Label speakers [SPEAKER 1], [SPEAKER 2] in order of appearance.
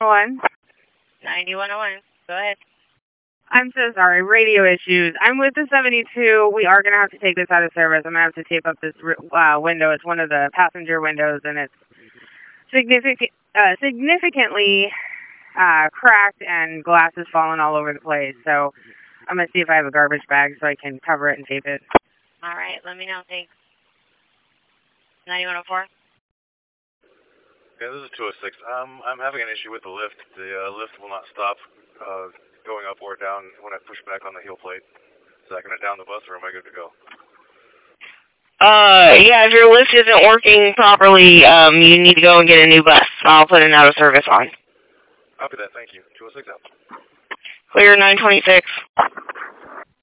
[SPEAKER 1] 9101.
[SPEAKER 2] 9101. Go ahead.
[SPEAKER 1] I'm so sorry. Radio issues. I'm with the 72. We are going to have to take this out of service. I'm going to have to tape up this window. It's one of the passenger windows, and it's significantly cracked, and glass is falling all over the place. So I'm going to see if I have a garbage bag so I can cover it and tape it.
[SPEAKER 2] All right. Let me know. Thanks. 9104.
[SPEAKER 3] Okay, this is 206. I'm having an issue with the lift. The lift will not stop going up or down when I push back on the heel plate. Is that going to down the bus, or am I good to go?
[SPEAKER 2] Yeah, if your lift isn't working properly, you need to go and get a new bus. I'll put an out of service on.
[SPEAKER 3] Copy that. Thank you. 206 out.
[SPEAKER 2] Clear 926.